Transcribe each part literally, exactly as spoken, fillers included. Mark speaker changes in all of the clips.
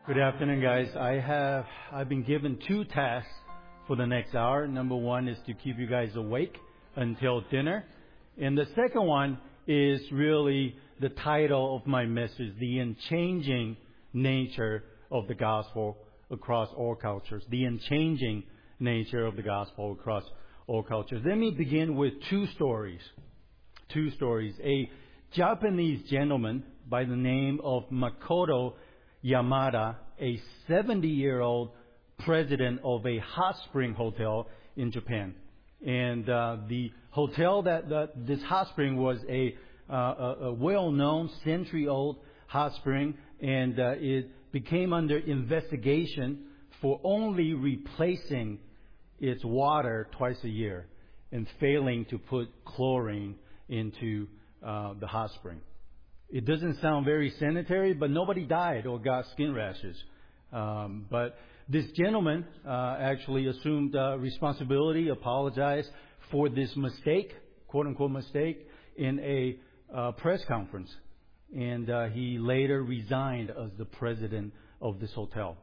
Speaker 1: Good afternoon, guys. I have I've been given two tasks for the next hour. Number one is to keep you guys awake until dinner, and the second one is really the title of my message: the unchanging nature of the gospel across all cultures. The unchanging nature of the gospel across all cultures. Let me begin with two stories. Two stories. A Japanese gentleman by the name of Makoto Yamada, a seventy-year-old president of a hot spring hotel in Japan. And uh, the hotel that, that this hot spring was a, uh, a, a well-known century-old hot spring, and uh, it became under investigation for only replacing its water twice a year and failing to put chlorine into uh, the hot spring. It doesn't sound very sanitary, but nobody died or got skin rashes. Um, but this gentleman uh, actually assumed uh, responsibility, apologized for this mistake, quote-unquote mistake, in a uh, press conference. And uh, he later resigned as the president of this hotel.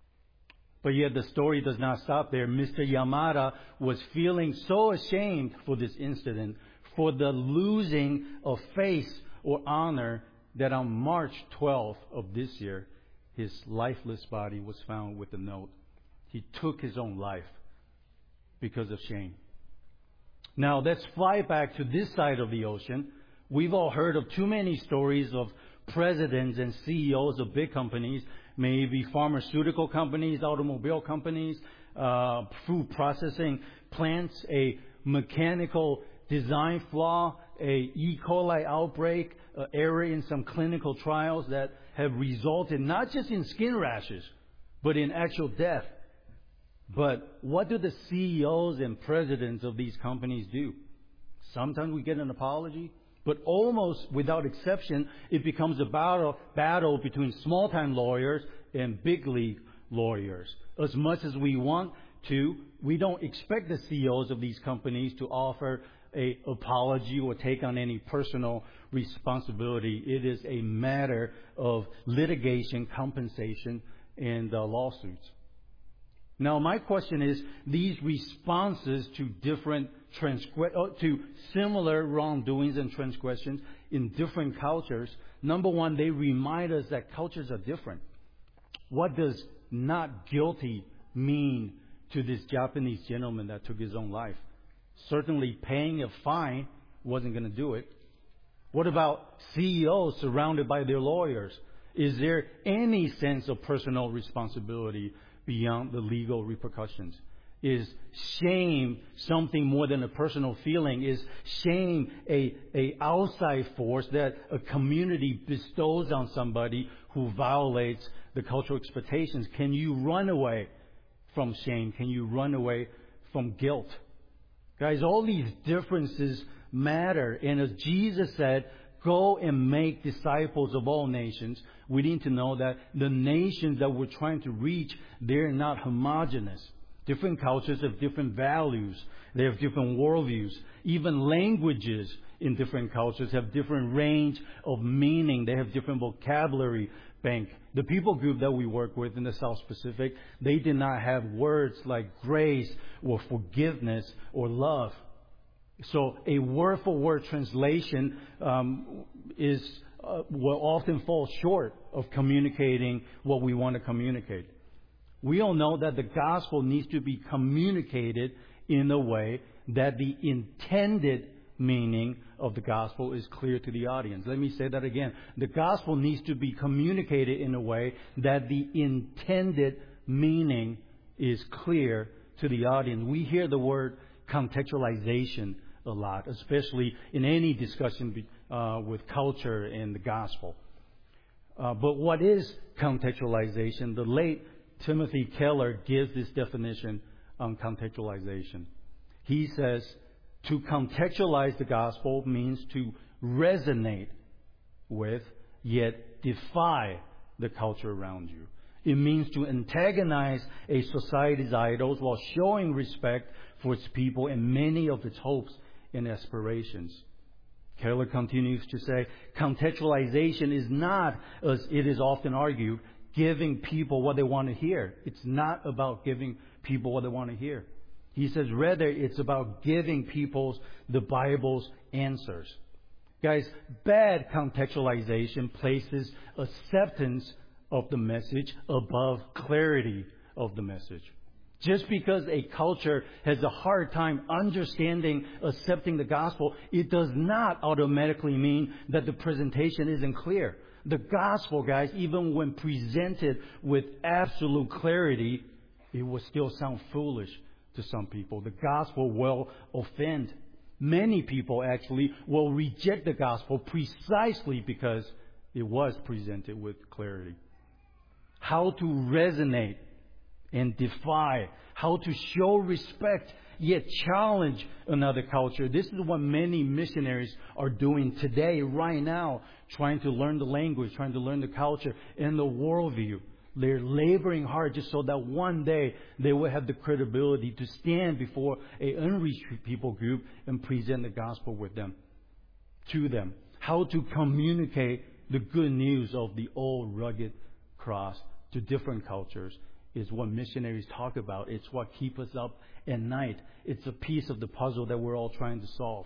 Speaker 1: But yet the story does not stop there. Mister Yamada was feeling so ashamed for this incident, for the losing of face or honor, that on March twelfth of this year, his lifeless body was found with a note. He took his own life because of shame. Now let's fly back to this side of the ocean. We've all heard of too many stories of presidents and C E Os of big companies, maybe pharmaceutical companies, automobile companies, uh, food processing plants, a mechanical design flaw, a E. coli outbreak, uh, error in some clinical trials that have resulted not just in skin rashes, but in actual death. But what do the C E Os and presidents of these companies do? Sometimes we get an apology, but almost without exception, it becomes a battle, battle between small-time lawyers and big league lawyers. As much as we want to, we don't expect the C E Os of these companies to offer a apology or take on any personal responsibility. It is a matter of litigation, compensation, and uh, lawsuits. Now, my question is, these responses to different transgre- uh, to similar wrongdoings and transgressions in different cultures, number one, they remind us that cultures are different. What does not guilty mean to this Japanese gentleman that took his own life? Certainly paying a fine wasn't going to do it. What about C E Os surrounded by their lawyers? Is there any sense of personal responsibility beyond the legal repercussions? Is shame something more than a personal feeling? Is shame a, a outside force that a community bestows on somebody who violates the cultural expectations? Can you run away from shame? Can you run away from guilt? Guys, all these differences matter. And as Jesus said, go and make disciples of all nations, we need to know that the nations that we're trying to reach, they're not homogeneous. Different cultures have different values. They have different worldviews. Even languages in different cultures have different range of meaning. They have different vocabulary bank. The people group that we work with in the South Pacific, they did not have words like grace or forgiveness or love. So a word-for-word translation um, is uh, will often fall short of communicating what we want to communicate. We all know that the gospel needs to be communicated in a way that the intended meaning of the gospel is clear to the audience. Let me say that again. The gospel needs to be communicated in a way that the intended meaning is clear to the audience. We hear the word contextualization a lot, especially in any discussion uh, with culture and the gospel. Uh, but what is contextualization? The late Timothy Keller gives this definition on contextualization. He says, to contextualize the gospel means to resonate with, yet defy the culture around you. It means to antagonize a society's idols while showing respect for its people and many of its hopes and aspirations. Keller continues to say, contextualization is not, as it is often argued, giving people what they want to hear. It's not about giving people what they want to hear. He says rather it's about giving people the Bible's answers. Guys, bad contextualization places acceptance of the message above clarity of the message. Just because a culture has a hard time understanding, accepting the gospel, it does not automatically mean that the presentation isn't clear. The gospel, guys, even when presented with absolute clarity, it will still sound foolish to some people. The gospel will offend. Many people actually will reject the gospel precisely because it was presented with clarity. How to resonate and defy, how to show respect yet challenge another culture. This is what many missionaries are doing today, right now, trying to learn the language, trying to learn the culture and the worldview. They're laboring hard just so that one day they will have the credibility to stand before an unreached people group and present the gospel with them, to them. How to communicate the good news of the old rugged cross to different cultures is what missionaries talk about. It's what keeps us up at night. It's a piece of the puzzle that we're all trying to solve.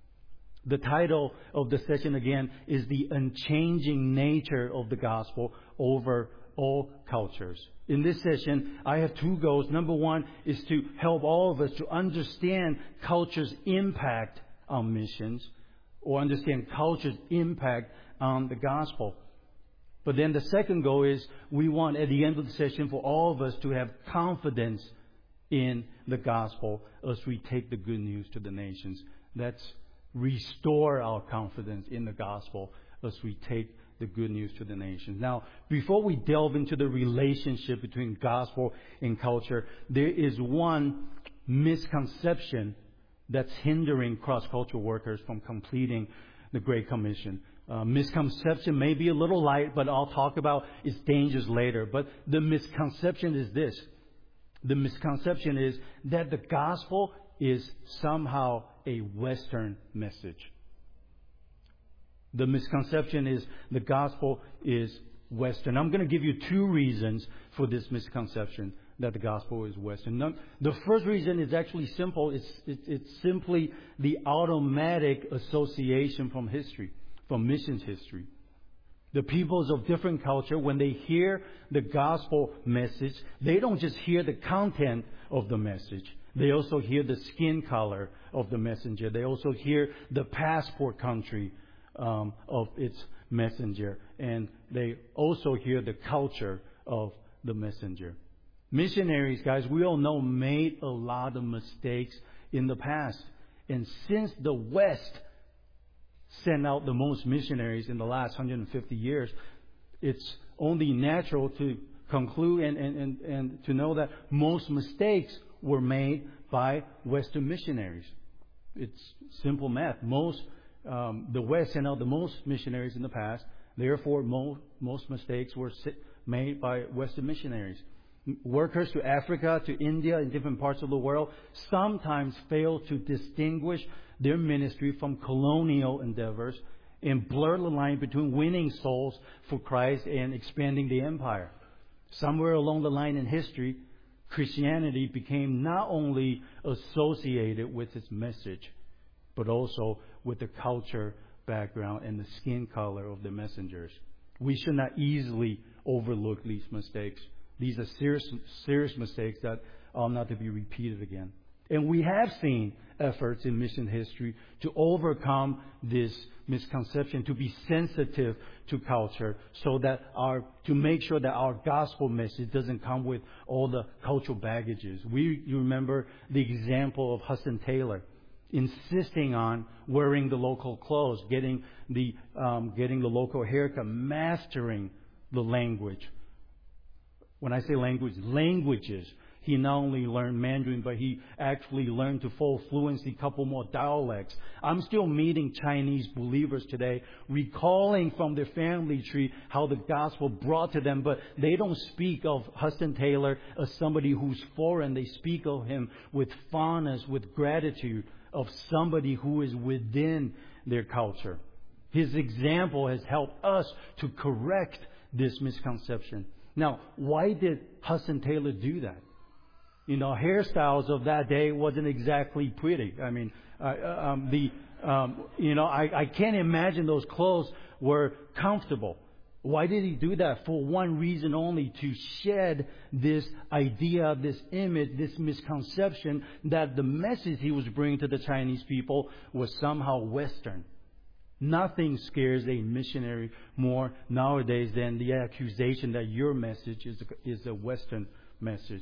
Speaker 1: The title of the session again is The Unchanging Nature of the Gospel Over All Cultures. In this session, I have two goals. Number one is to help all of us to understand culture's impact on missions, or understand culture's impact on the gospel. But then the second goal is we want at the end of the session for all of us to have confidence in the gospel as we take the good news to the nations. Let's restore our confidence in the gospel as we take the good news to the nations. Now, before we delve into the relationship between gospel and culture, there is one misconception that's hindering cross-cultural workers from completing the Great Commission. Uh, misconception may be a little light, but I'll talk about its dangers later. But the misconception is this. The misconception is that the gospel is somehow a Western message. The misconception is the gospel is Western. I'm going to give you two reasons for this misconception that the gospel is Western. The first reason is actually simple. It's, it's, it's simply the automatic association from history, from missions history. The peoples of different culture, when they hear the gospel message, they don't just hear the content of the message. They also hear the skin color of the messenger. They also hear the passport country um, of its messenger. And they also hear the culture of the messenger. Missionaries, guys, we all know, made a lot of mistakes in the past. And since the West sent out the most missionaries in the last one hundred fifty years, it's only natural to conclude and, and, and, and to know that most mistakes were made by Western missionaries. It's simple math. Most um, the West sent out the most missionaries in the past. Therefore, most, most mistakes were made by Western missionaries. Workers to Africa, to India, in different parts of the world, sometimes fail to distinguish their ministry from colonial endeavors and blur the line between winning souls for Christ and expanding the empire. Somewhere along the line in history, Christianity became not only associated with its message, but also with the culture, background, and the skin color of the messengers. We should not easily overlook these mistakes. These are serious, serious mistakes that are not to be repeated again. And we have seen efforts in mission history to overcome this misconception, to be sensitive to culture, so that our, to make sure that our gospel message doesn't come with all the cultural baggages. We, you remember the example of Hudson Taylor insisting on wearing the local clothes, getting the, um, getting the local haircut, mastering the language. When I say language, languages. He not only learned Mandarin, but he actually learned to full fluency a couple more dialects. I'm still meeting Chinese believers today, recalling from their family tree how the gospel brought to them, but they don't speak of Hudson Taylor as somebody who's foreign. They speak of him with fondness, with gratitude, of somebody who is within their culture. His example has helped us to correct this misconception. Now, why did Hudson Taylor do that? You know, hairstyles of that day wasn't exactly pretty. I mean, uh, um, the um, you know, I, I can't imagine those clothes were comfortable. Why did he do that? For one reason only, to shed this idea, this image, this misconception that the message he was bringing to the Chinese people was somehow Western. Nothing scares a missionary more nowadays than the accusation that your message is a, is a Western message.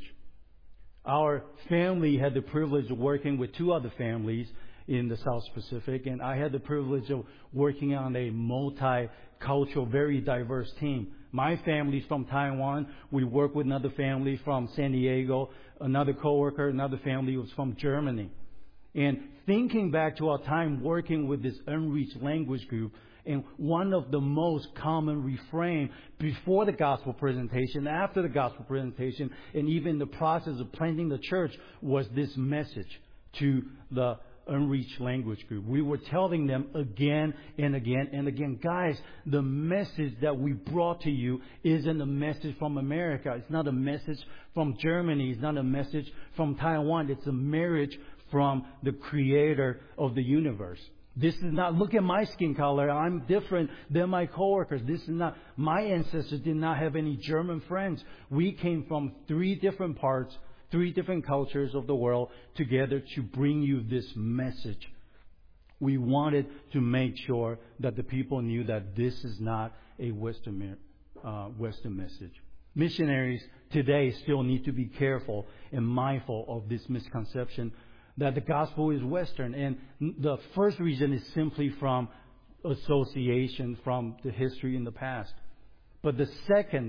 Speaker 1: Our family had the privilege of working with two other families in the South Pacific, and I had the privilege of working on a multicultural, very diverse team. My family's from Taiwan. We work with another family from San Diego. Another coworker, another family was from Germany. And thinking back to our time working with this unreached language group, and one of the most common refrain before the gospel presentation, after the gospel presentation, and even the process of planting the church was this message to the unreached language group. We were telling them again and again and again, guys, the message that we brought to you isn't a message from America. It's not a message from Germany. It's not a message from Taiwan. It's a marriage from the creator of the universe. This is not, look at my skin color. I'm different than my coworkers. This is not, my ancestors did not have any German friends. We came from three different parts, three different cultures of the world together to bring you this message. We wanted to make sure that the people knew that this is not a Western, uh, Western message. Missionaries today still need to be careful and mindful of this misconception that the gospel is Western. And the first reason is simply from association from the history in the past. But the second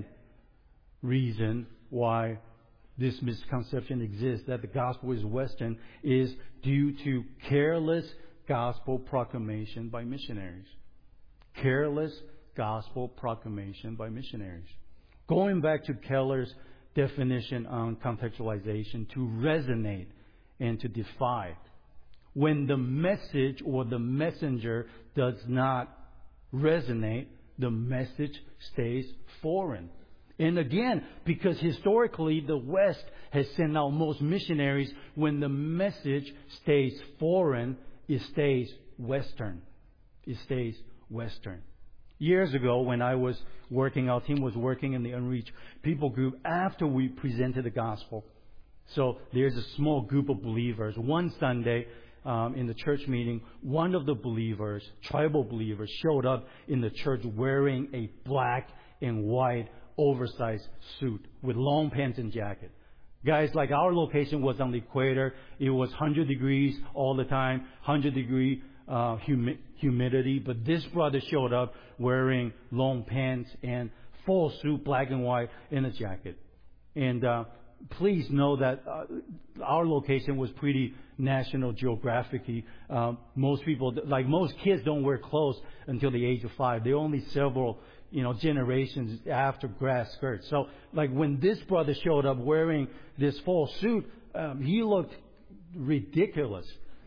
Speaker 1: reason why this misconception exists, that the gospel is Western, is due to careless gospel proclamation by missionaries. Careless gospel proclamation by missionaries. Going back to Keller's definition on contextualization, to resonate and to defy. When the message or the messenger does not resonate, the message stays foreign. And again, because historically the West has sent out most missionaries, when the message stays foreign, it stays Western. It stays Western. Years ago, when I was working, our team was working in the Unreached People group after we presented the gospel. So there's a small group of believers. One Sunday um, in the church meeting, one of the believers, tribal believers, showed up in the church wearing a black and white oversized suit with long pants and jacket. Guys, like our location was on the equator. It was one hundred degrees all the time, one hundred degree uh, humi- humidity. But this brother showed up wearing long pants and full suit, black and white, and a jacket. And uh, please know that uh, our location was pretty National Geographic-y. Uh, most people, like most kids, don't wear clothes until the age of five. They're only several, you know, generations after grass skirts. So, like when this brother showed up wearing this full suit, um, he looked ridiculous.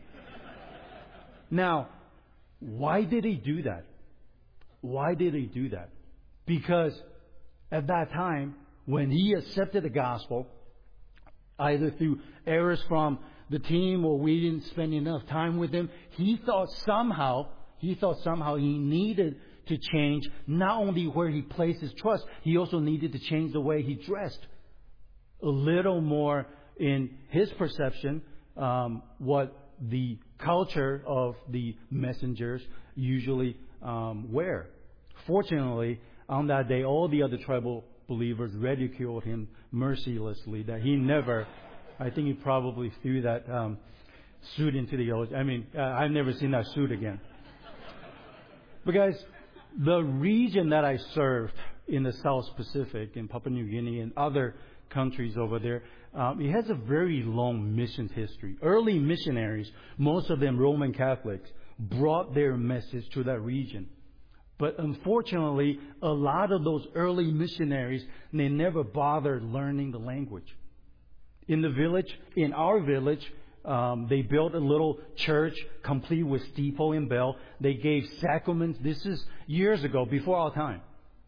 Speaker 1: Now, why did he do that? Why did he do that? Because at that time, when he accepted the gospel, either through errors from the team or we didn't spend enough time with him, he thought somehow, he thought somehow he needed to change not only where he placed his trust, he also needed to change the way he dressed. A little more in his perception, um, what the culture of the messengers usually um, wear. Fortunately, on that day, all the other tribal believers ridiculed him mercilessly, that he never, I think he probably threw that um, suit into the ocean. I mean, uh, I've never seen that suit again. But guys, the region that I served in the South Pacific, in Papua New Guinea and other countries over there, um, it has a very long missions history. Early missionaries, most of them Roman Catholics, brought their message to that region. But unfortunately, a lot of those early missionaries, they never bothered learning the language. In the village, in our village, um, they built a little church complete with steeple and bell. They gave sacraments. This is years ago, before our time.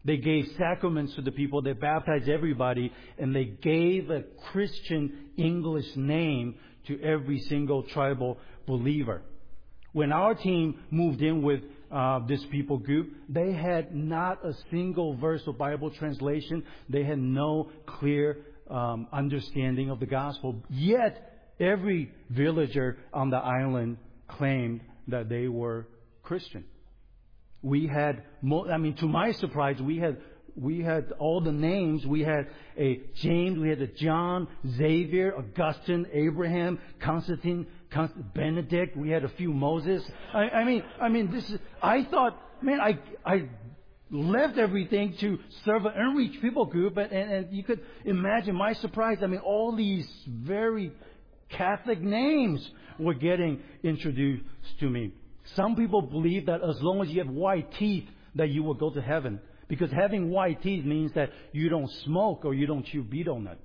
Speaker 1: They gave sacraments to the people. They baptized everybody. And they gave a Christian English name to every single tribal believer. When our team moved in with uh, this people group, they had not a single verse of Bible translation. They had no clear um, understanding of the gospel. Yet, every villager on the island claimed that they were Christian. We had, I mean, to my surprise, we had we had all the names. We had a James, we had a John, Xavier, Augustine, Abraham, Constantine, Const- Benedict. We had a few Moses. I, I mean, I mean, this is. I thought, man, I I left everything to serve an unreached people group, and, and, and you could imagine my surprise. I mean, all these very Catholic names were getting introduced to me. Some people believe that as long as you have white teeth, that you will go to heaven. Because having white teeth means that you don't smoke or you don't chew betel nut.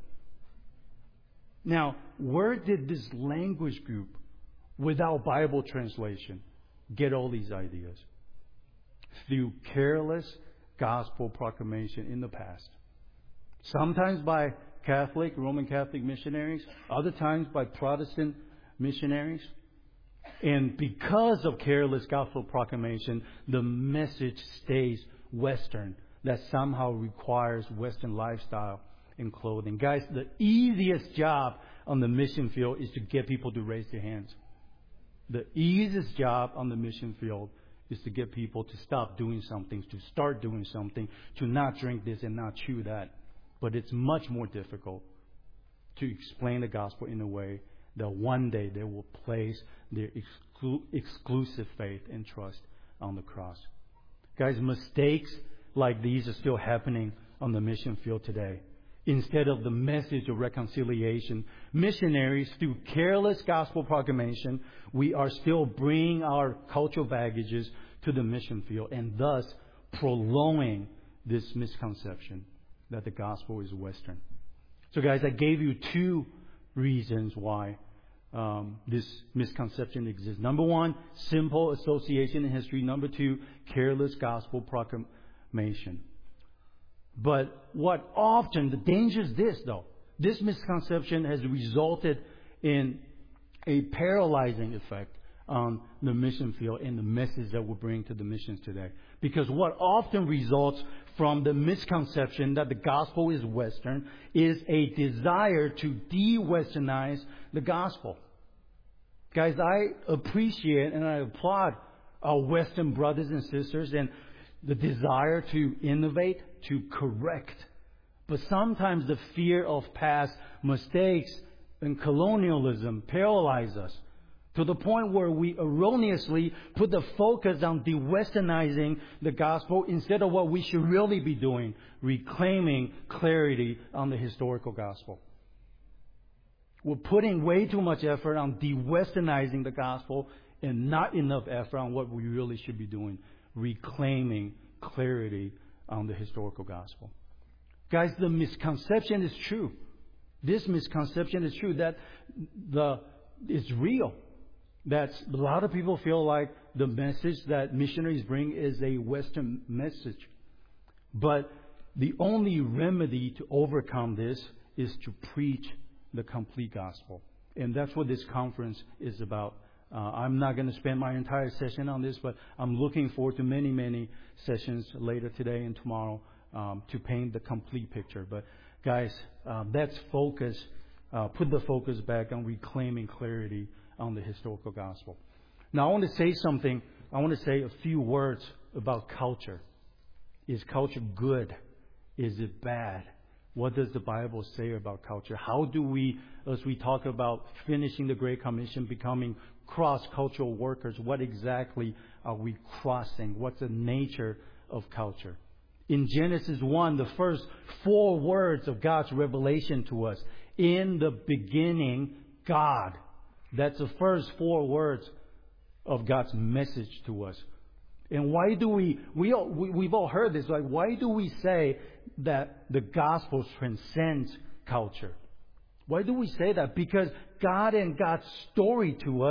Speaker 1: Now, where did this language group, without Bible translation, get all these ideas? Through careless gospel proclamation in the past. Sometimes by Catholic, Roman Catholic missionaries. Other times by Protestant missionaries. And because of careless gospel proclamation, the message stays Western. That somehow requires Western lifestyle and clothing. Guys, the easiest job on the mission field is to get people to raise their hands. The easiest job on the mission field is to get people to stop doing something, to start doing something, to not drink this and not chew that. But it's much more difficult to explain the gospel in a way that one day they will place their exclu- exclusive faith and trust on the cross. Guys, mistakes like these are still happening on the mission field today. Instead of the message of reconciliation, missionaries, through careless gospel proclamation, we are still bringing our cultural baggages to the mission field and thus prolonging this misconception that the gospel is Western. So guys, I gave you two reasons why um, this misconception exists. Number one, simple association in history. Number two, careless gospel proclamation. But what often, the danger is this though. This misconception has resulted in a paralyzing effect on the mission field and the message that we bring to the missions today. Because what often results from the misconception that the gospel is Western is a desire to de-Westernize the gospel. Guys, I appreciate and I applaud our Western brothers and sisters and the desire to innovate, to correct. But sometimes the fear of past mistakes and colonialism paralyze us to the point where we erroneously put the focus on de-Westernizing the gospel instead of what we should really be doing, reclaiming clarity on the historical gospel. We're putting way too much effort on de-Westernizing the gospel and not enough effort on what we really should be doing, reclaiming clarity on the historical gospel. Guys, the misconception is true. This misconception is true that the it's real. That a lot of people feel like the message that missionaries bring is a Western message. But the only remedy to overcome this is to preach the complete gospel. And that's what this conference is about. Uh, I'm not going to spend my entire session on this, but I'm looking forward to many, many sessions later today and tomorrow um, to paint the complete picture. But guys, uh, let's focus, uh, put the focus back on reclaiming clarity on the historical gospel. Now, I want to say something. I want to say a few words about culture. Is culture good? Is it bad? What does the Bible say about culture? How do we, as we talk about finishing the Great Commission, becoming cross-cultural workers, what exactly are we crossing? What's the nature of culture? In Genesis one, the first four words of God's revelation to us. In the beginning, God. That's the first four words of God's message to us. And why do we, we, all, we we've all heard this, like why do we say that the gospel transcends culture? Why do we say that? Because God and God's story to us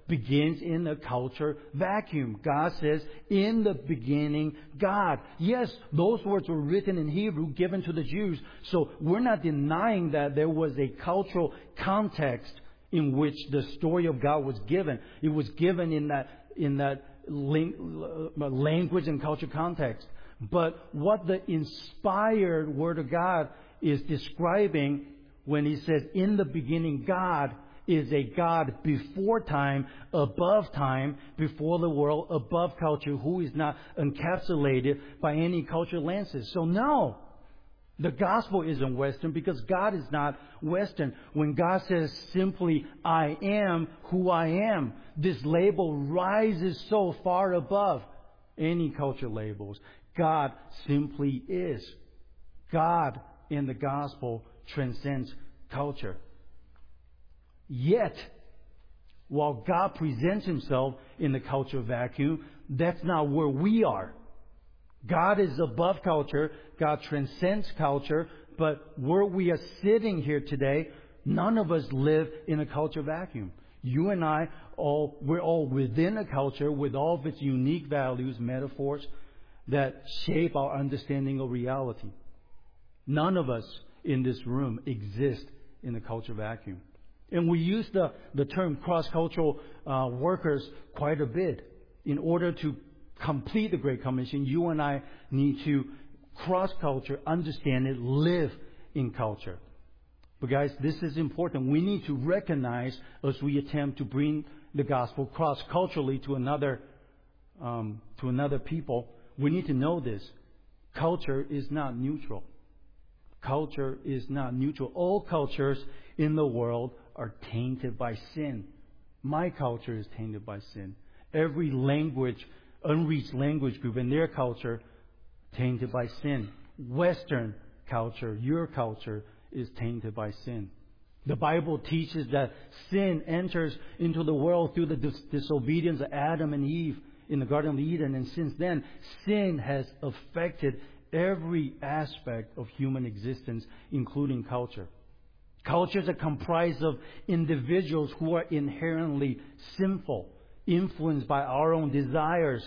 Speaker 1: begins in a culture vacuum. God says, in the beginning, God. Yes, those words were written in Hebrew, given to the Jews. So we're not denying that there was a cultural context in which the story of God was given. It was given in that, in that language and culture context. But what the inspired Word of God is describing when He says, in the beginning, God, is a God before time, above time, before the world, above culture, who is not encapsulated by any cultural lenses. So no, the gospel isn't Western because God is not Western. When God says simply, I am who I am, this label rises so far above any culture labels. God simply is. God in the gospel transcends culture. Yet, while God presents Himself in the culture vacuum, that's not where we are. God is above culture. God transcends culture. But where we are sitting here today, none of us live in a culture vacuum. You and I, all we're all within a culture with all of its unique values, metaphors that shape our understanding of reality. None of us in this room exist in a culture vacuum. And we use the, the term cross-cultural uh, workers quite a bit. In order to complete the Great Commission, you and I need to cross-culture, understand it, live in culture. But guys, this is important. We need to recognize as we attempt to bring the gospel cross-culturally to another, um, to another people, we need to know this. Culture is not neutral. Culture is not neutral. All cultures in the world are tainted by sin. My culture is tainted by sin. Every language, unreached language group in their culture, tainted by sin. Western culture, your culture, is tainted by sin. The Bible teaches that sin enters into the world through the dis- disobedience of Adam and Eve in the Garden of Eden. And since then, sin has affected every aspect of human existence, including culture. Cultures are comprised of individuals who are inherently sinful, influenced by our own desires,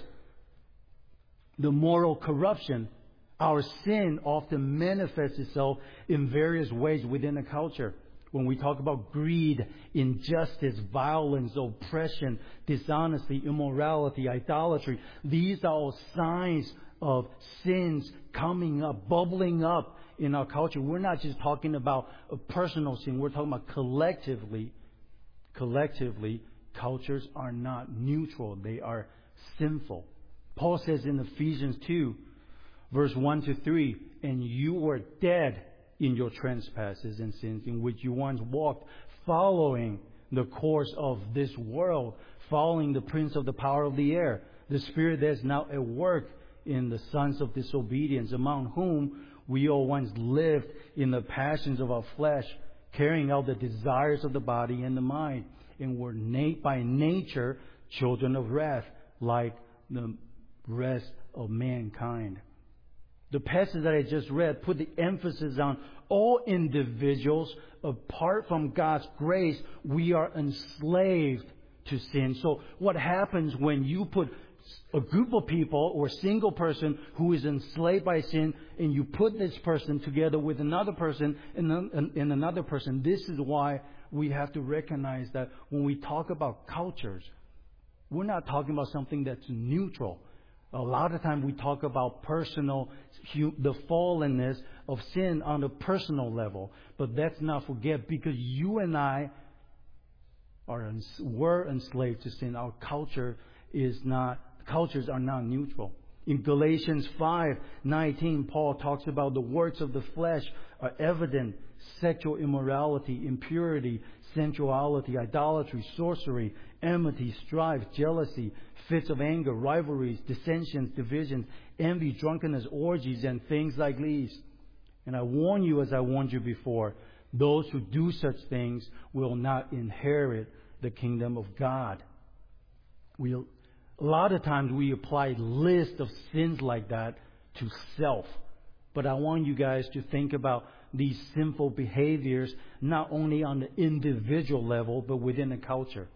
Speaker 1: the moral corruption. Our sin often manifests itself in various ways within a culture. When we talk about greed, injustice, violence, oppression, dishonesty, immorality, idolatry, these are all signs of sins coming up, bubbling up in our culture. We're not just talking about a personal sin. We're talking about collectively. Collectively, cultures are not neutral. They are sinful. Paul says in Ephesians two, verse one to three, and you were dead in your trespasses and sins in which you once walked, following the course of this world, following the prince of the power of the air, the spirit that is now at work in the sons of disobedience, among whom we all once lived in the passions of our flesh, carrying out the desires of the body and the mind, and were na- by nature children of wrath, like the rest of mankind. The passage that I just read put the emphasis on all individuals. Apart from God's grace, we are enslaved to sin. So what happens when you put a group of people or a single person who is enslaved by sin, and you put this person together with another person and, and another person? This is why we have to recognize that when we talk about cultures, we're not talking about something that's neutral. A lot of times we talk about personal, the fallenness of sin on a personal level. But let's not forget, because you and I are were enslaved to sin, our culture is not, cultures are not neutral. In Galatians five nineteen, Paul talks about the works of the flesh are evident: sexual immorality, impurity, sensuality, idolatry, sorcery, enmity, strife, jealousy, fits of anger, rivalries, dissensions, divisions, envy, drunkenness, orgies, and things like these. And I warn you, as I warned you before, those who do such things will not inherit the kingdom of God. We, a lot of times we apply lists of sins like that to self. But I want you guys to think about these sinful behaviors not only on the individual level, but within the culture.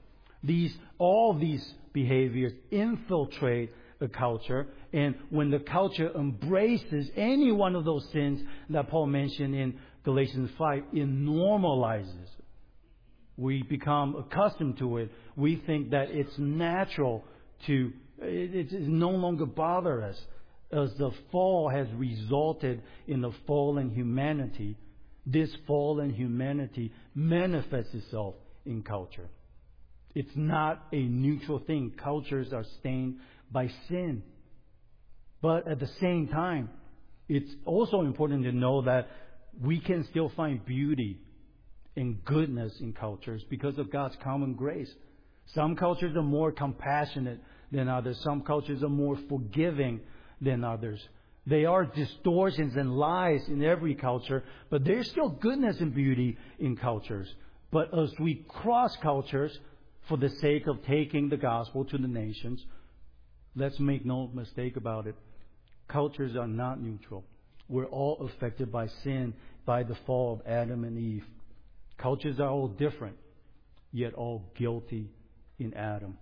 Speaker 1: These, all these behaviors infiltrate a culture, and when the culture embraces any one of those sins that Paul mentioned in Galatians five, it normalizes. We become accustomed to it. We think that it's natural to, it, it no longer bother us, as the fall has resulted in the fallen humanity. This fallen humanity manifests itself in culture. It's not a neutral thing. Cultures are stained by sin. But at the same time, it's also important to know that we can still find beauty and goodness in cultures because of God's common grace. Some cultures are more compassionate than others. Some cultures are more forgiving than others. There are distortions and lies in every culture, but there's still goodness and beauty in cultures. But as we cross cultures for the sake of taking the gospel to the nations, let's make no mistake about it. Cultures are not neutral. We're all affected by sin, by the fall of Adam and Eve. Cultures are all different, yet all guilty in Adam.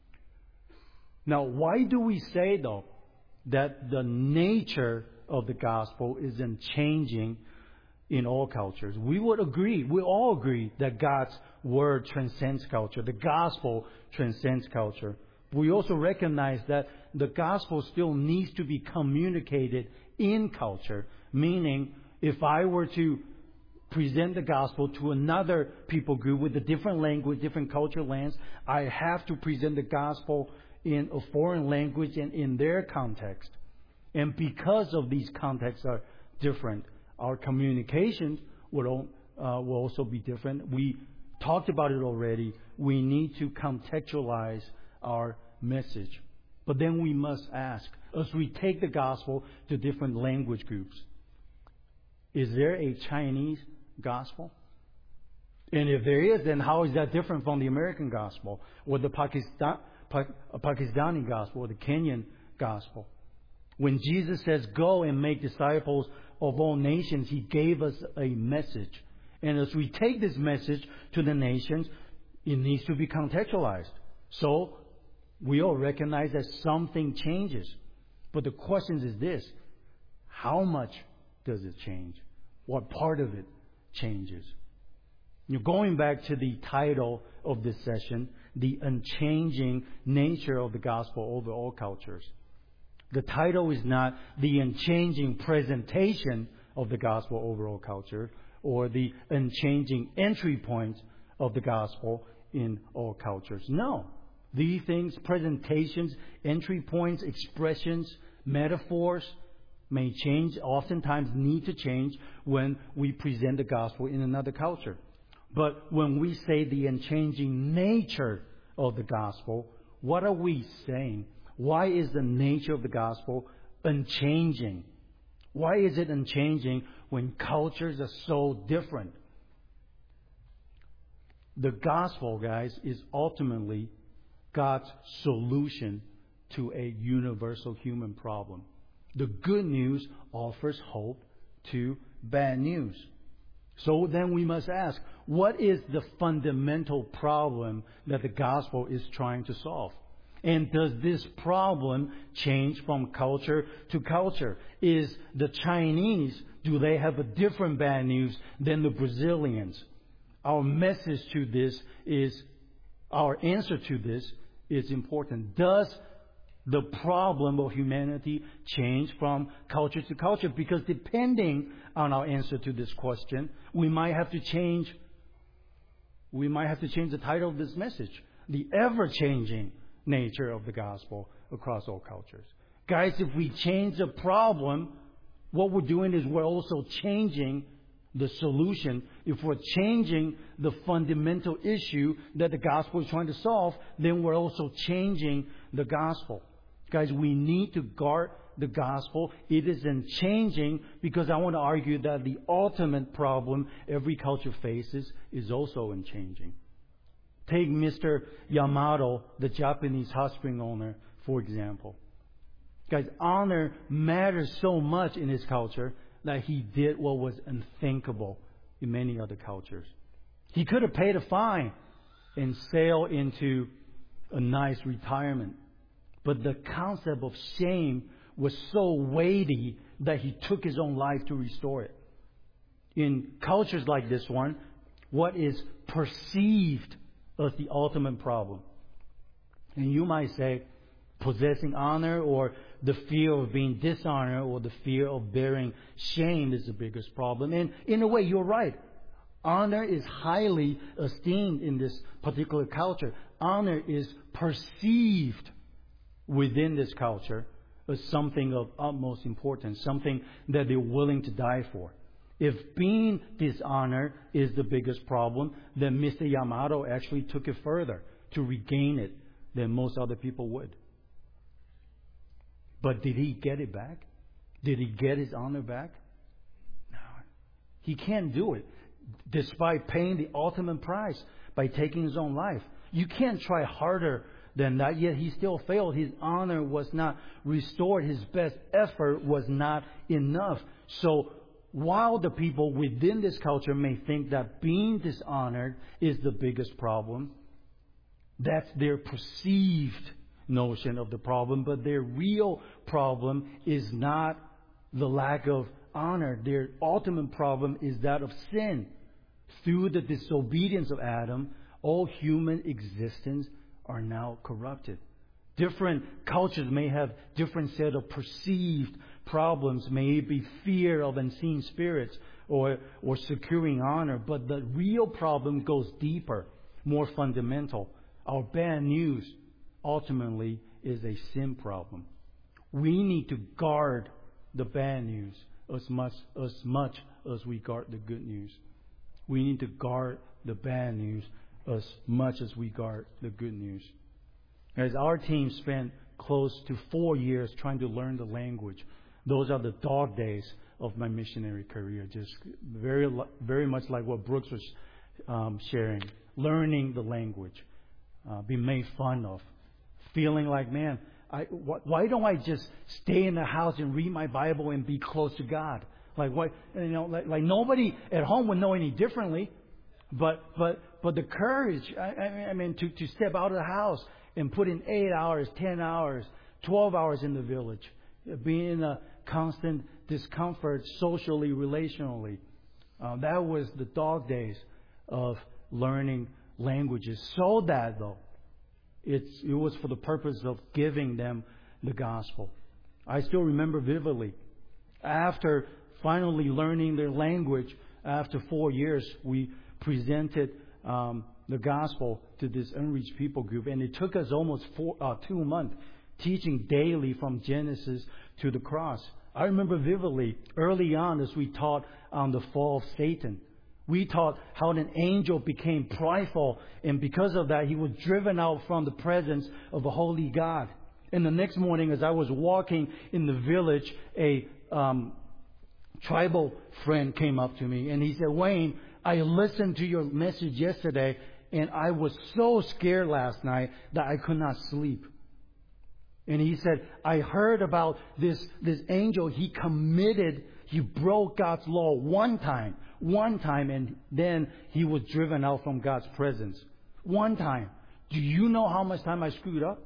Speaker 1: Now, why do we say, though, that the nature of the gospel isn't changing in all cultures? We would agree, we all agree that God's word transcends culture. The gospel transcends culture. We also recognize that the gospel still needs to be communicated in culture. Meaning, if I were to present the gospel to another people group with a different language, different cultural lens, I have to present the gospel in a foreign language and in their context. And because of these contexts are different, our communications will, uh, will also be different. We talked about it already. We need to contextualize our message. But then we must ask, as we take the gospel to different language groups, is there a Chinese gospel? And if there is, then how is that different from the American gospel or the Pakistan, Pakistani gospel or the Kenyan gospel? When Jesus says, go and make disciples of all nations, He gave us a message. And as we take this message to the nations, it needs to be contextualized. So we all recognize that something changes. But the question is this: how much does it change? What part of it changes? You know, going back to the title of this session, the unchanging nature of the gospel over all cultures. The title is not the unchanging presentation of the gospel over all culture, or the unchanging entry points of the gospel in all cultures. No. These things, presentations, entry points, expressions, metaphors, may change, oftentimes need to change when we present the gospel in another culture. But when we say the unchanging nature of the gospel, what are we saying? Why is the nature of the gospel unchanging? Why is it unchanging when cultures are so different? The gospel, guys, is ultimately God's solution to a universal human problem. The good news offers hope to bad news. So then we must ask, what is the fundamental problem that the gospel is trying to solve? And does this problem change from culture to culture? Is the Chinese, do they have a different bad news than the Brazilians? Our message to this is, our answer to this is important. Does the problem of humanity change from culture to culture? Because depending on our answer to this question, we might have to change, we might have to change the title of this message. The ever-changing nature of the gospel across all cultures. Guys, if we change the problem, what we're doing is we're also changing the solution. If we're changing the fundamental issue that the gospel is trying to solve, then we're also changing the gospel. Guys, we need to guard the gospel. It isn't changing, because I want to argue that the ultimate problem every culture faces is also unchanging. Take Mister Yamato, the Japanese hot spring owner, for example. Guys, honor matters so much in his culture that he did what was unthinkable in many other cultures. He could have paid a fine and sail into a nice retirement. But the concept of shame was so weighty that he took his own life to restore it. In cultures like this one, what is perceived as the ultimate problem. And you might say, possessing honor or the fear of being dishonored or the fear of bearing shame is the biggest problem. And in a way, you're right. Honor is highly esteemed in this particular culture. Honor is perceived within this culture as something of utmost importance, something that they're willing to die for. If being dishonored is the biggest problem, then Mister Yamato actually took it further to regain it than most other people would. But did he get it back? Did he get his honor back? No. He can't do it, despite paying the ultimate price by taking his own life. You can't try harder than that, yet he still failed. His honor was not restored. His best effort was not enough. So while the people within this culture may think that being dishonored is the biggest problem, that's their perceived notion of the problem, but their real problem is not the lack of honor. Their ultimate problem is that of sin. Through the disobedience of Adam, all human existence are now corrupted. Different cultures may have different set of perceived problems. May it be fear of unseen spirits or, or securing honor. But the real problem goes deeper, more fundamental. Our bad news ultimately is a sin problem. We need to guard the bad news as much as much as we guard the good news. We need to guard the bad news as much as we guard the good news. As our team spent close to four years trying to learn the language, those are the dog days of my missionary career. Just very, very much like what Brooks was um, sharing, learning the language, uh, being made fun of, feeling like, man, I, wh- why don't I just stay in the house and read my Bible and be close to God? Like what, you know, like, like nobody at home would know any differently. But but but the courage, I, I mean, to, to step out of the house and put in eight hours, ten hours, twelve hours in the village, being in a constant discomfort socially, relationally. Uh, that was the dog days of learning languages. So that though, it's it was for the purpose of giving them the gospel. I still remember vividly, after finally learning their language, after four years, we presented um, the gospel to this unreached people group, and it took us almost four, uh, two months teaching daily from Genesis to the cross. I remember vividly early on as we taught on the fall of Satan. We taught how an angel became prideful, and because of that, he was driven out from the presence of a holy God. And the next morning, as I was walking in the village, a um, tribal friend came up to me, and he said, "Wayne, I listened to your message yesterday, and I was so scared last night that I could not sleep." And he said, "I heard about this, this angel. He committed, he broke God's law one time, one time, and then he was driven out from God's presence. One time. Do you know how much time I screwed up?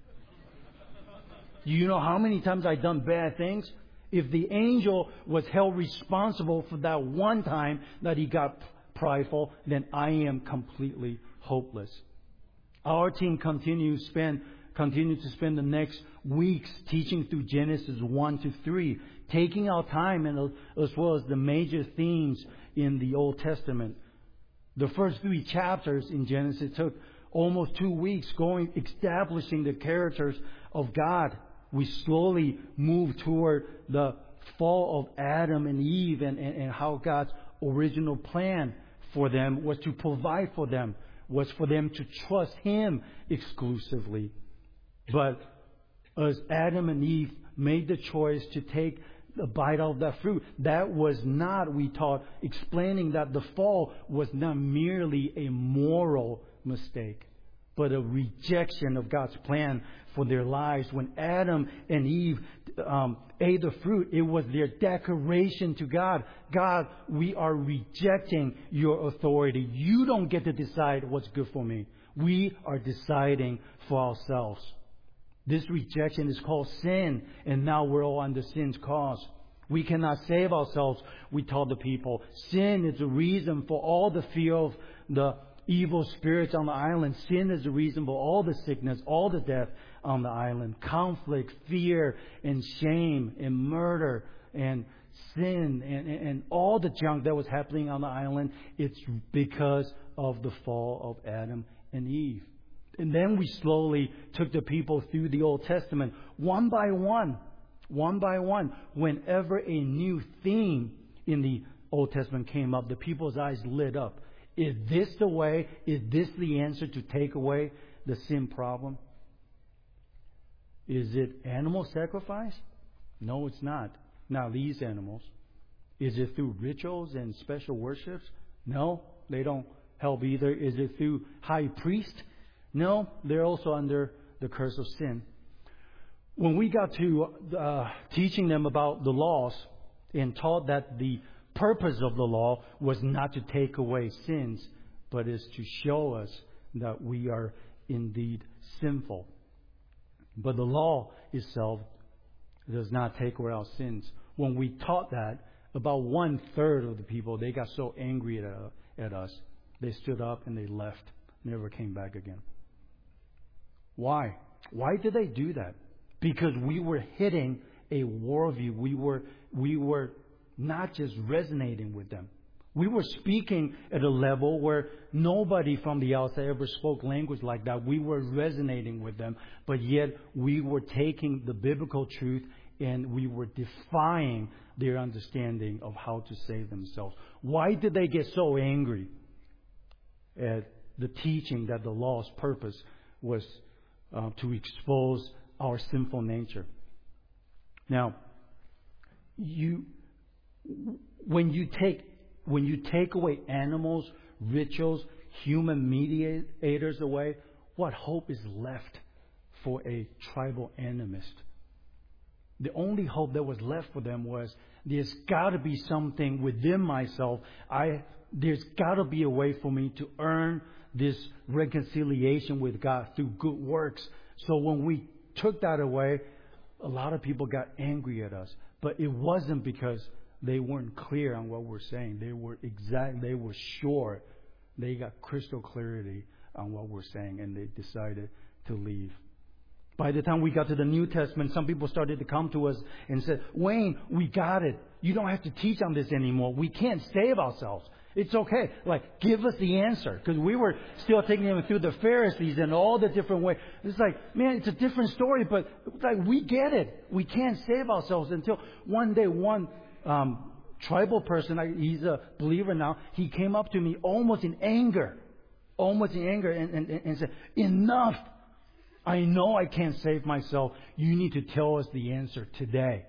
Speaker 1: Do you know how many times I done bad things? If the angel was held responsible for that one time that he got prideful, then I am completely hopeless." Our team continued to spend continued to spend the next weeks teaching through Genesis one to three, taking our time and as well as the major themes in the Old Testament. The first three chapters in Genesis took almost two weeks, going establishing the characters of God. We slowly moved toward the fall of Adam and Eve and, and, and how God's original plan for them was to provide for them, was for them to trust Him exclusively. But as Adam and Eve made the choice to take a bite out of that fruit, that was not, we taught, explaining that the fall was not merely a moral mistake, but a rejection of God's plan for their lives. When Adam and Eve um, ate the fruit, it was their declaration to God. God, we are rejecting your authority. You don't get to decide what's good for me. We are deciding for ourselves. This rejection is called sin, and now we're all under sin's cause. We cannot save ourselves, we told the people. Sin is the reason for all the fear of the evil spirits on the island. Sin is the reason for all the sickness, all the death on the island. Conflict, fear, and shame, and murder, and sin, and, and, and all the junk that was happening on the island. It's because of the fall of Adam and Eve. And then we slowly took the people through the Old Testament, one by one, one by one. Whenever a new theme in the Old Testament came up, the people's eyes lit up. Is this the way? Is this the answer to take away the sin problem? Is it animal sacrifice? No, it's not. Not these animals. Is it through rituals and special worships? No, they don't help either. Is it through high priest? No, they're also under the curse of sin. When we got to uh, teaching them about the laws and taught that the purpose of the law was not to take away sins, but is to show us that we are indeed sinful. But the law itself does not take away our sins. When we taught that, about one third of the people, they got so angry at, uh, at us, they stood up and they left, never came back again. Why? Why did they do that? Because we were hitting a worldview. We were, we were not just resonating with them. We were speaking at a level where nobody from the outside ever spoke language like that. We were resonating with them, but yet we were taking the biblical truth and we were defying their understanding of how to save themselves. Why did they get so angry at the teaching that the law's purpose was uh, to expose our sinful nature? Now, you when you take when you take away animals, rituals, human mediators away, what hope is left for a tribal animist? The only hope that was left for them was there's got to be something within myself. I there's got to be a way for me to earn this reconciliation with God through good works. So when we took that away, a lot of people got angry at us. But it wasn't because they weren't clear on what we're saying. They were exact. They were sure. They got crystal clarity on what we're saying, and they decided to leave. By the time we got to the New Testament, some people started to come to us and said, "Wayne, we got it. You don't have to teach on this anymore. We can't save ourselves. It's okay. Like, give us the answer." Because we were still taking them through the Pharisees and all the different ways. It's like, man, it's a different story, but it's like, we get it. We can't save ourselves until one day, one um, tribal person, he's a believer now, he came up to me almost in anger, almost in anger and, and, and said, "Enough. I know I can't save myself. You need to tell us the answer today."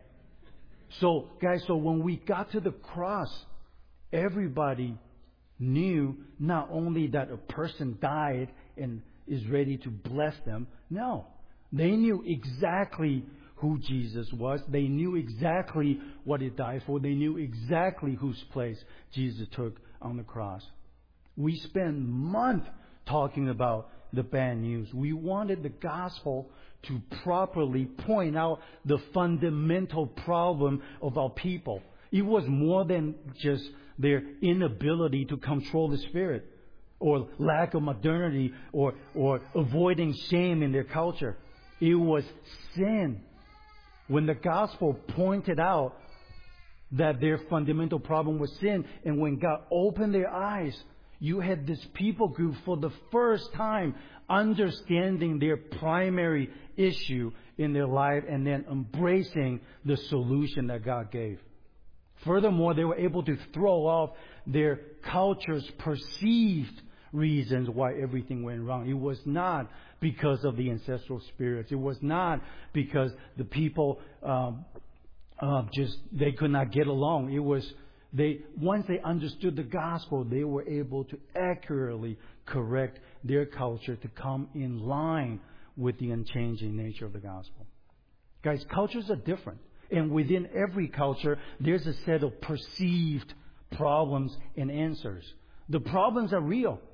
Speaker 1: So, guys, so when we got to the cross, everybody knew not only that a person died and is ready to bless them. No, they knew exactly who Jesus was. They knew exactly what He died for. They knew exactly whose place Jesus took on the cross. We spent months talking about the bad news. We wanted the gospel to properly point out the fundamental problem of our people. It was more than just their inability to control the Spirit, or lack of modernity, or, or avoiding shame in their culture. It was sin. When the gospel pointed out that their fundamental problem was sin, and when God opened their eyes, you had this people group for the first time understanding their primary issue in their life and then embracing the solution that God gave. Furthermore, they were able to throw off their culture's perceived reasons why everything went wrong. It was not because of the ancestral spirits. It was not because the people um, uh, just, they could not get along. It was, they once they understood the gospel, they were able to accurately correct their culture to come in line with the unchanging nature of the gospel. Guys, cultures are different. And within every culture, there's a set of perceived problems and answers. The problems are real.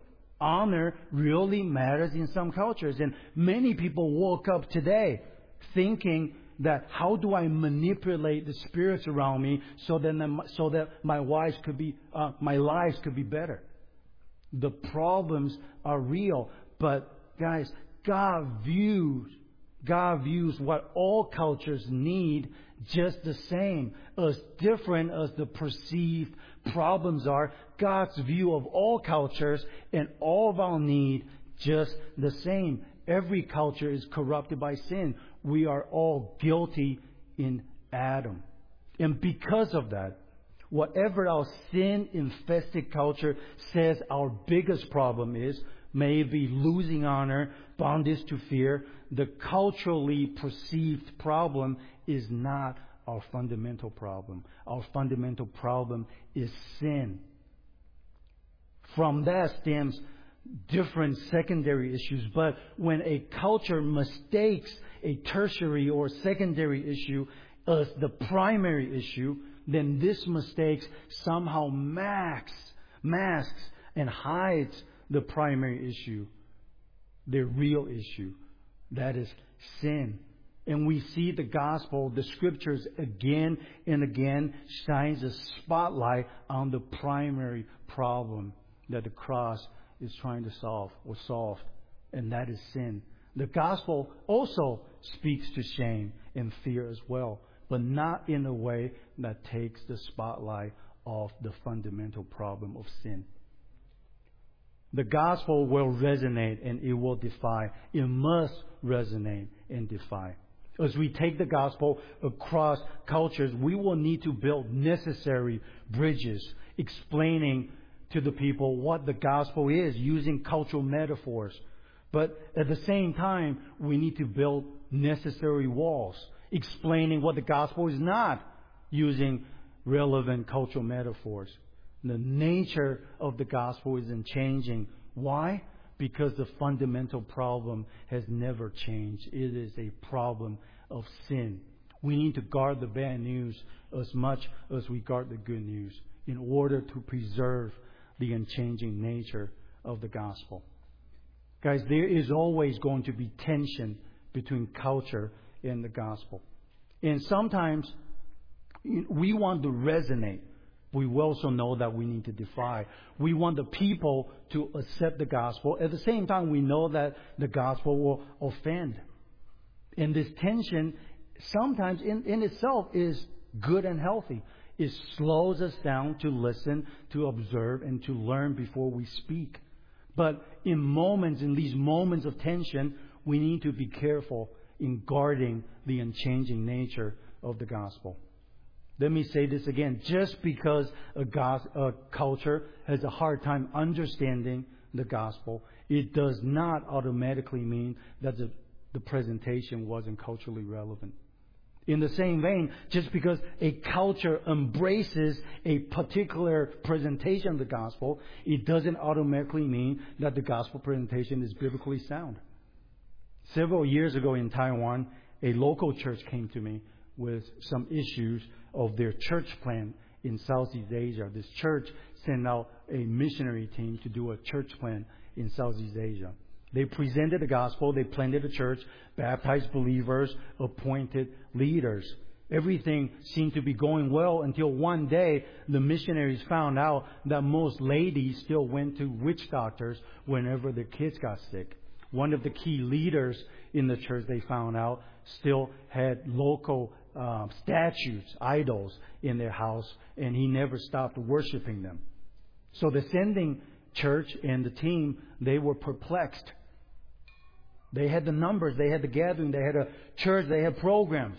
Speaker 1: Honor really matters in some cultures. And many people woke up today thinking that how do I manipulate the spirits around me so that so that my wives could be uh, my lives could be better. The problems are real, but guys, God views God views what all cultures need just the same. As different as the perceived problems are, God's view of all cultures and all of our need just the same. Every culture is corrupted by sin. We are all guilty in Adam. And because of that, whatever our sin-infested culture says our biggest problem is, maybe losing honor, bondage to fear, the culturally perceived problem is not our fundamental problem. Our fundamental problem is sin. From that stems different secondary issues. But when a culture mistakes a tertiary or secondary issue as the primary issue, then this mistake somehow masks, masks and hides the primary issue, the real issue. That is sin. And we see the gospel, the scriptures again and again shines a spotlight on the primary problem that the cross is trying to solve or solve, and that is sin. The gospel also speaks to shame and fear as well, but not in a way that takes the spotlight off the fundamental problem of sin. The gospel will resonate and it will defy. It must resonate and defy. As we take the gospel across cultures, we will need to build necessary bridges explaining to the people what the gospel is using cultural metaphors. But at the same time, we need to build necessary walls explaining what the gospel is not using relevant cultural metaphors. The nature of the gospel isn't changing. Why? Because the fundamental problem has never changed. It is a problem of sin. We need to guard the bad news as much as we guard the good news in order to preserve the unchanging nature of the gospel. Guys, there is always going to be tension between culture and the gospel. And sometimes we want to resonate. We also know that we need to defy. We want the people to accept the gospel. At the same time, we know that the gospel will offend. And this tension sometimes in, in itself is good and healthy. It slows us down to listen, to observe, and to learn before we speak. But in moments, in these moments of tension, we need to be careful in guarding the unchanging nature of the gospel. Let me say this again. Just because a, gos- a culture has a hard time understanding the gospel, it does not automatically mean that the, the presentation wasn't culturally relevant. In the same vein, just because a culture embraces a particular presentation of the gospel, it doesn't automatically mean that the gospel presentation is biblically sound. Several years ago in Taiwan, a local church came to me with some issues of their church plan in Southeast Asia. This church sent out a missionary team to do a church plan in Southeast Asia. They presented the gospel, they planted a church, baptized believers, appointed leaders. Everything seemed to be going well until one day the missionaries found out that most ladies still went to witch doctors whenever their kids got sick. One of the key leaders in the church, they found out, still had local uh, statues, idols in their house, and he never stopped worshiping them. So the sending church and the team, they were perplexed. They had the numbers, they had the gathering, they had a church, they had programs.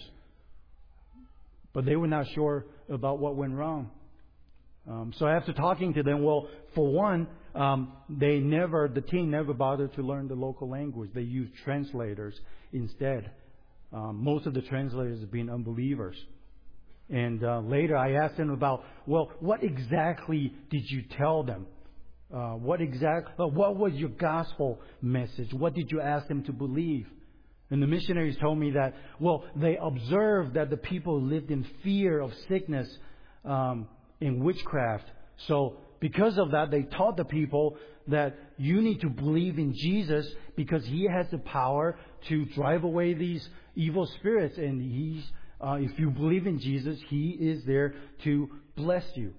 Speaker 1: But they were not sure about what went wrong. Um, so after talking to them, well, for one, um, they never, the team never bothered to learn the local language. They used translators instead. Um, most of the translators have been unbelievers. And uh, later I asked them about, well, what exactly did you tell them? Uh, what exact? Uh, what was your gospel message? What did you ask them to believe? And the missionaries told me that, well, they observed that the people lived in fear of sickness um, and witchcraft So because of that, they taught the people that you need to believe in Jesus because He has the power to drive away these evil spirits. And He's, uh, if you believe in Jesus, He is there to bless you.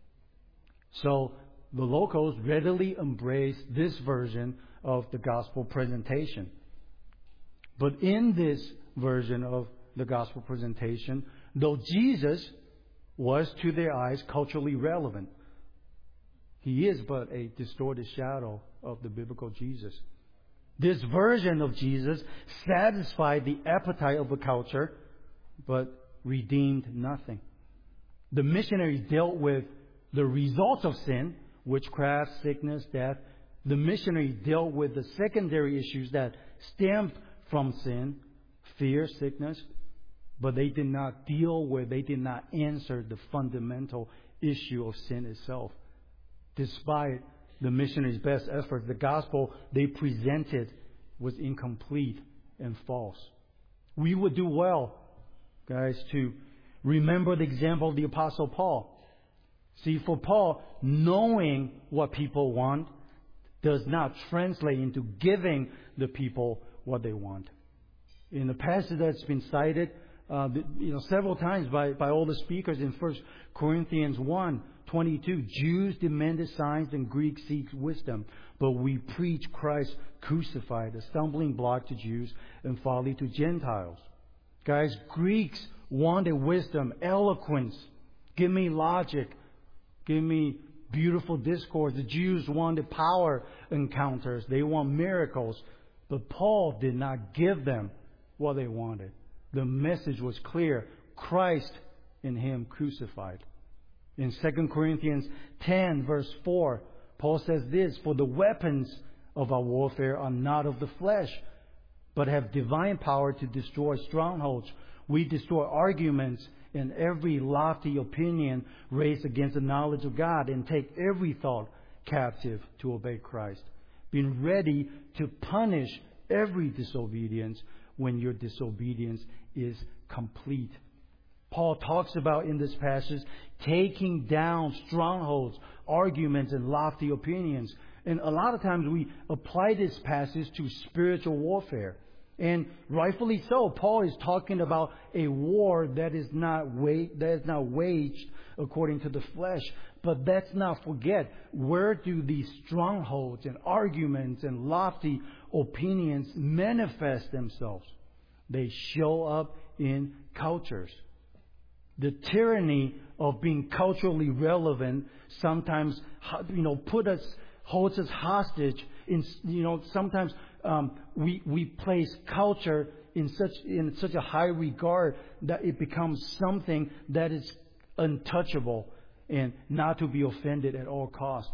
Speaker 1: So the locals readily embraced this version of the gospel presentation. But in this version of the gospel presentation, though Jesus was to their eyes culturally relevant, He is but a distorted shadow of the biblical Jesus. This version of Jesus satisfied the appetite of the culture, but redeemed nothing. The missionaries dealt with the results of sin, witchcraft, sickness, death. The missionaries dealt with the secondary issues that stemmed from sin, fear, sickness, but they did not deal with, they did not answer the fundamental issue of sin itself. Despite the missionaries' best efforts, the gospel they presented was incomplete and false. We would do well, guys, to remember the example of the Apostle Paul. See, for Paul, knowing what people want does not translate into giving the people what they want. In the passage that's been cited, uh, you know, several times by, by all the speakers in First Corinthians one twenty-two, Jews demanded signs and Greeks seek wisdom, but we preach Christ crucified, a stumbling block to Jews and folly to Gentiles. Guys, Greeks wanted wisdom, eloquence. Give me logic. Give me beautiful discourse. The Jews wanted power encounters. They want miracles. But Paul did not give them what they wanted. The message was clear. Christ in Him crucified. In Second Corinthians ten, verse four, Paul says this, "For the weapons of our warfare are not of the flesh, but have divine power to destroy strongholds. We destroy arguments and every lofty opinion raised against the knowledge of God, and take every thought captive to obey Christ, being ready to punish every disobedience when your disobedience is complete." Paul talks about in this passage taking down strongholds, arguments, and lofty opinions. And a lot of times we apply this passage to spiritual warfare. And rightfully so, Paul is talking about a war that is not wa- that is not waged according to the flesh. But let's not forget, where do these strongholds and arguments and lofty opinions manifest themselves? They show up in cultures. The tyranny of being culturally relevant sometimes, you know, put us, holds us hostage. In, you know, sometimes um, we we place culture in such in such a high regard that it becomes something that is untouchable and not to be offended at all cost.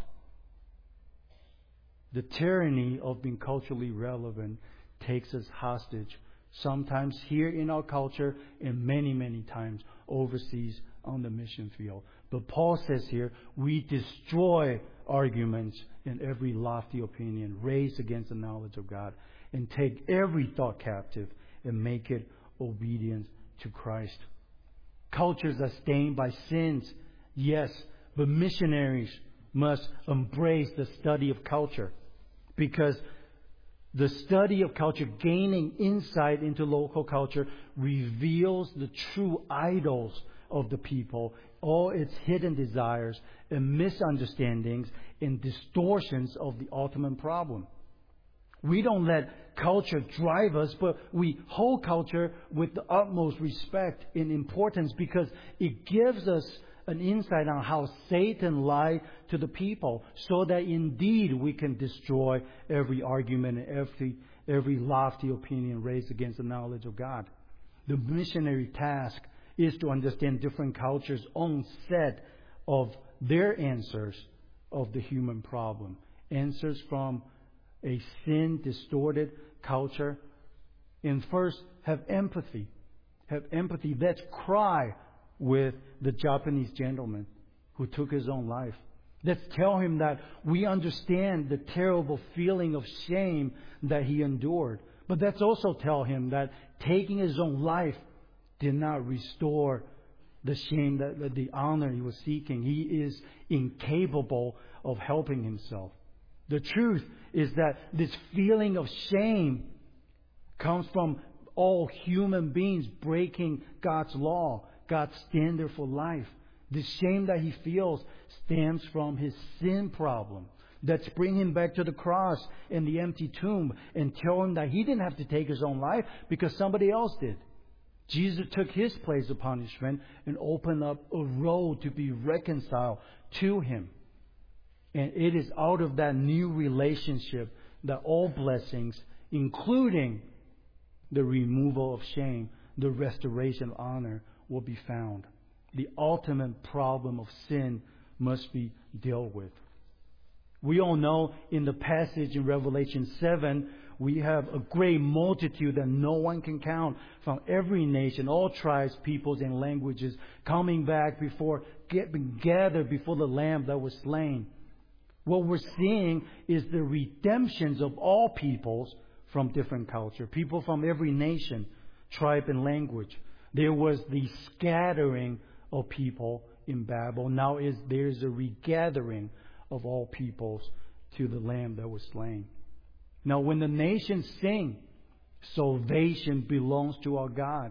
Speaker 1: The tyranny of being culturally relevant takes us hostage. Sometimes here in our culture, and many, many times overseas on the mission field. But Paul says here, we destroy arguments and every lofty opinion raised against the knowledge of God, and take every thought captive and make it obedient to Christ. Cultures are stained by sins, yes, but missionaries must embrace the study of culture, because the study of culture, gaining insight into local culture, reveals the true idols of the people, all its hidden desires and misunderstandings and distortions of the ultimate problem. We don't let culture drive us, but we hold culture with the utmost respect and importance, because it gives us an insight on how Satan lied to the people, so that indeed we can destroy every argument and every, every lofty opinion raised against the knowledge of God. The missionary task is to understand different cultures' own set of their answers of the human problem. Answers from a sin-distorted culture. And first, have empathy. Have empathy. Let's cry with the Japanese gentleman who took his own life. Let's tell him that we understand the terrible feeling of shame that he endured. But let's also tell him that taking his own life did not restore the shame, that the honor he was seeking. He is incapable of helping himself. The truth is that this feeling of shame comes from all human beings breaking God's law, God's standard for life. The shame that he feels stems from his sin problem. That's bring him back to the cross and the empty tomb and tell him that he didn't have to take his own life because somebody else did. Jesus took his place of punishment and opened up a road to be reconciled to him. And it is out of that new relationship that all blessings, including the removal of shame, the restoration of honor, will be found. The ultimate problem of sin must be dealt with. We all know in the passage in Revelation seven, we have a great multitude that no one can count from every nation, all tribes, peoples, and languages coming back before, getting gathered before the Lamb that was slain. What we're seeing is the redemptions of all peoples from different culture, people from every nation, tribe, and language. There was the scattering of people in Babel. Now is there's a regathering of all peoples to the Lamb that was slain. Now when the nations sing, salvation belongs to our God.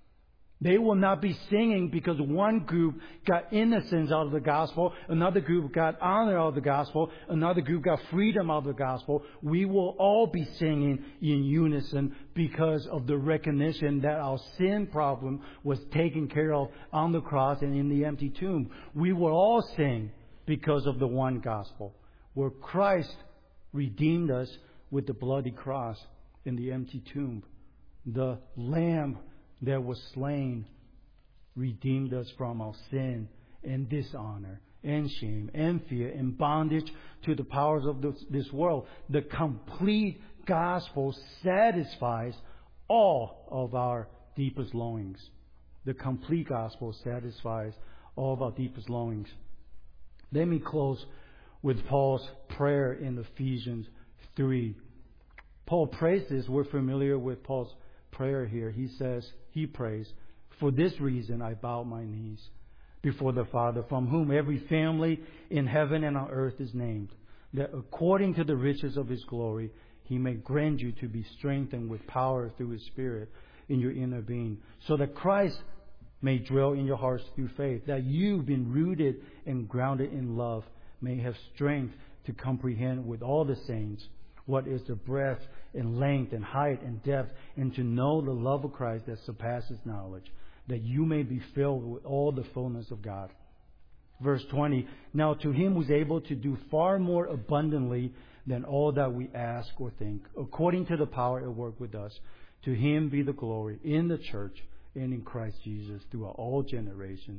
Speaker 1: They will not be singing because one group got innocence out of the gospel, another group got honor out of the gospel, another group got freedom out of the gospel. We will all be singing in unison because of the recognition that our sin problem was taken care of on the cross and in the empty tomb. We will all sing because of the one gospel, where Christ redeemed us with the bloody cross in the empty tomb. The Lamb that was slain redeemed us from our sin and dishonor and shame and fear and bondage to the powers of this, this world. The complete gospel satisfies all of our deepest longings. The complete gospel satisfies all of our deepest longings. Let me close with Paul's prayer in Ephesians three. Paul prays this. We're familiar with Paul's prayer here. He says, he prays, "For this reason I bow my knees before the Father, from whom every family in heaven and on earth is named, that according to the riches of his glory, he may grant you to be strengthened with power through his Spirit in your inner being, so that Christ may dwell in your hearts through faith, that you, being rooted and grounded in love, may have strength to comprehend with all the saints what is the breadth and length and height and depth, and to know the love of Christ that surpasses knowledge, that you may be filled with all the fullness of God." Verse twenty, "Now to him who is able to do far more abundantly than all that we ask or think, according to the power at work with us, to him be the glory in the church and in Christ Jesus throughout all generations,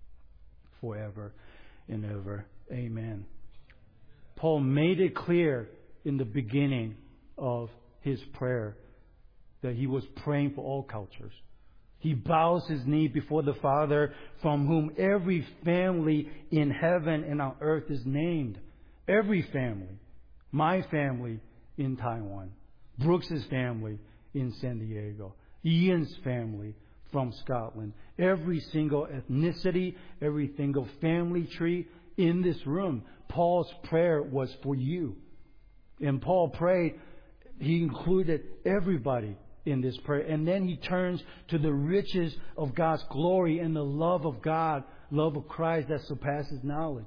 Speaker 1: forever and ever. Amen." Paul made it clear in the beginning of his prayer that he was praying for all cultures. He bows his knee before the Father, from whom every family in heaven and on earth is named. Every family. My family in Taiwan. Brooks's family in San Diego. Ian's family from Scotland. Every single ethnicity, every single family tree in this room. Paul's prayer was for you. And Paul prayed, he included everybody in this prayer. And then he turns to the riches of God's glory and the love of God, love of Christ that surpasses knowledge.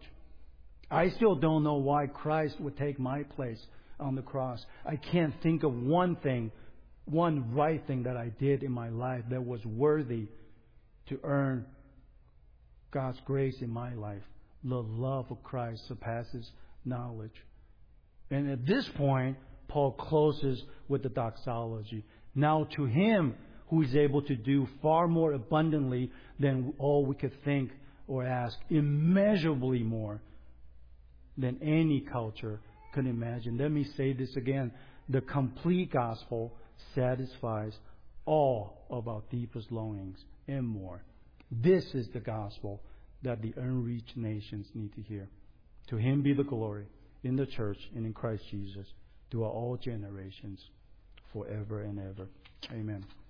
Speaker 1: I still don't know why Christ would take my place on the cross. I can't think of one thing, one right thing that I did in my life that was worthy to earn God's grace in my life. The love of Christ surpasses knowledge. And at this point, Paul closes with the doxology. "Now to him who is able to do far more abundantly than all we could think or ask, immeasurably more than any culture could imagine." Let me say this again. The complete gospel satisfies all of our deepest longings and more. This is the gospel that the unreached nations need to hear. To him be the glory in the church and in Christ Jesus throughout all generations, forever and ever. Amen.